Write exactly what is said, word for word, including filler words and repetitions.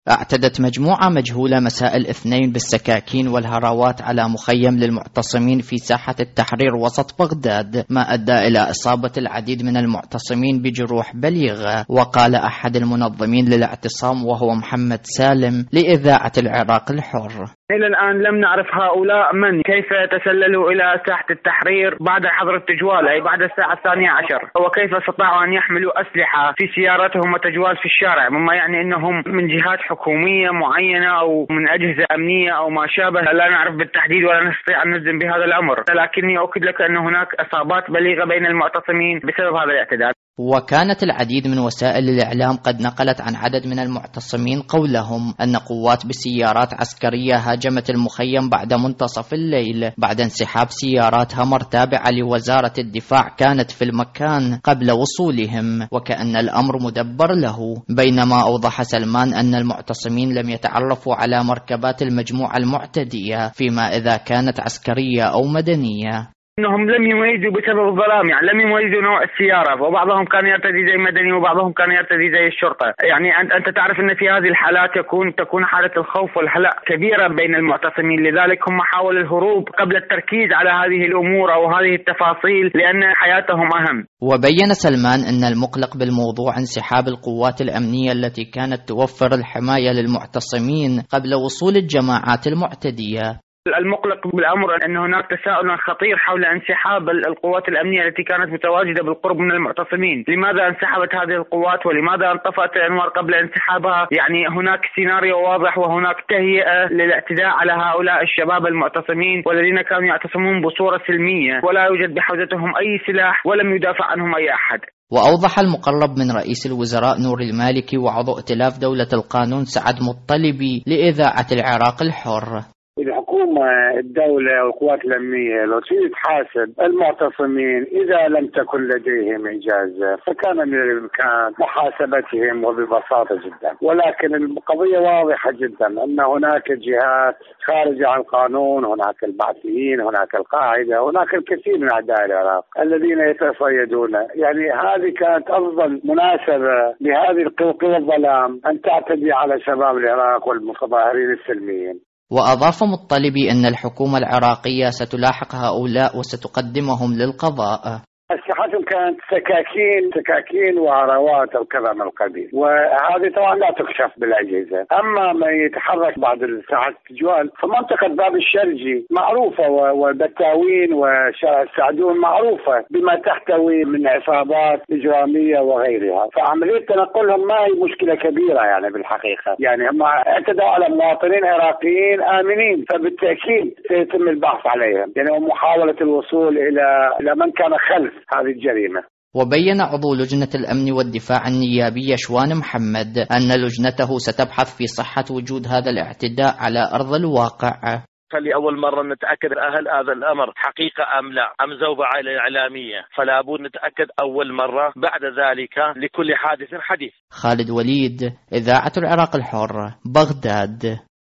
اعتدت مجموعة مجهولة مساء الاثنين بالسكاكين والهراوات على مخيم للمعتصمين في ساحة التحرير وسط بغداد، ما أدى إلى إصابة العديد من المعتصمين بجروح بليغة. وقال أحد المنظمين للاعتصام وهو محمد سالم لإذاعة العراق الحر: إلى الآن لم نعرف هؤلاء من، كيف تسللوا إلى ساحة التحرير بعد حظر التجوال أي بعد الساعة الثانية عشر، وكيف استطاعوا أن يحملوا أسلحة في سيارتهم وتجوال في الشارع، مما يعني أنهم من جهات حكومية معينة أو من أجهزة أمنية أو ما شابه. لا نعرف بالتحديد ولا نستطيع أن نجزم بهذا الأمر، لكني أؤكد لك أن هناك إصابات بليغة بين المعتصمين بسبب هذا الاعتداء. وكانت العديد من وسائل الإعلام قد نقلت عن عدد من المعتصمين قولهم أن قوات بسيارات عسكرية هاجمت المخيم بعد منتصف الليل بعد انسحاب سيارات همر تابعة لوزارة الدفاع كانت في المكان قبل وصولهم، وكأن الأمر مدبر له. بينما أوضح سلمان أن المعتصمين لم يتعرفوا على مركبات المجموعة المعتدية فيما إذا كانت عسكرية أو مدنية. انهم لم يميزوا بسبب الظلام، يعني لم يميزوا نوع السياره، وبعضهم كان يرتدي زي مدني وبعضهم كان يرتدي زي الشرطه. يعني انت انت تعرف ان في هذه الحالات يكون تكون حاله الخوف والهلع كبيره بين المعتصمين، لذلك هم حاولوا الهروب قبل التركيز على هذه الامور او هذه التفاصيل لان حياتهم اهم. وبين سلمان ان المقلق بالموضوع انسحاب القوات الامنيه التي كانت توفر الحمايه للمعتصمين قبل وصول الجماعات المعتديه. المقلق بالأمر أن هناك تساؤل خطير حول انسحاب القوات الأمنية التي كانت متواجدة بالقرب من المعتصمين. لماذا انسحبت هذه القوات ولماذا انطفأت الأنوار قبل انسحابها؟ يعني هناك سيناريو واضح وهناك تهيئة للاعتداء على هؤلاء الشباب المعتصمين والذين كانوا يعتصمون بصورة سلمية ولا يوجد بحوزتهم أي سلاح ولم يدافع عنهم أي أحد. وأوضح المقرب من رئيس الوزراء نور المالكي وعضو ائتلاف دولة القانون سعد مطلبي لإذاعة العراق الحر: الحكومة الدولة والقوات الأمنية لو تريد تحاسب المعتصمين إذا لم تكن لديهم إجازة فكان من الإمكان محاسبتهم وببساطة جدا، ولكن القضية واضحة جدا أن هناك جهات خارجة عن القانون، هناك البعثيين، هناك القاعدة، هناك الكثير من أعداء العراق الذين يتصيدون. يعني هذه كانت أفضل مناسبة لهذه القوى الظلام أن تعتدي على شباب العراق والمتظاهرين السلميين. وأضاف مطلبي أن الحكومة العراقية ستلاحق هؤلاء وستقدمهم للقضاء. أسلحتهم كانت سكاكين سكاكين وعراوات أو كذا من القبيل، وهذه طبعا لا تكشف بالأجهزة. أما من يتحرك بعد ساعات التجوال فمنطقة باب الشرجي معروفة، والبتاوين وشارع السعدون معروفة بما تحتوي من عصابات إجرامية وغيرها، فعملية تنقلهم ما هي مشكلة كبيرة يعني بالحقيقة. يعني هم اعتدوا على مواطنين عراقيين آمنين، فبالتأكيد سيتم البحث عليهم يعني ومحاولة الوصول إلى إلى من كان خلف هذه الجريمة. وبين عضو لجنة الأمن والدفاع النيابية شوان محمد أن لجنته ستبحث في صحة وجود هذا الاعتداء على أرض الواقع. فلأول مرة نتأكد هل هذا الأمر حقيقة أم لا، أم زوبعة إعلامية، فلا بد نتأكد أول مرة، بعد ذلك لكل حادث حديث. خالد وليد، إذاعة العراق الحر، بغداد.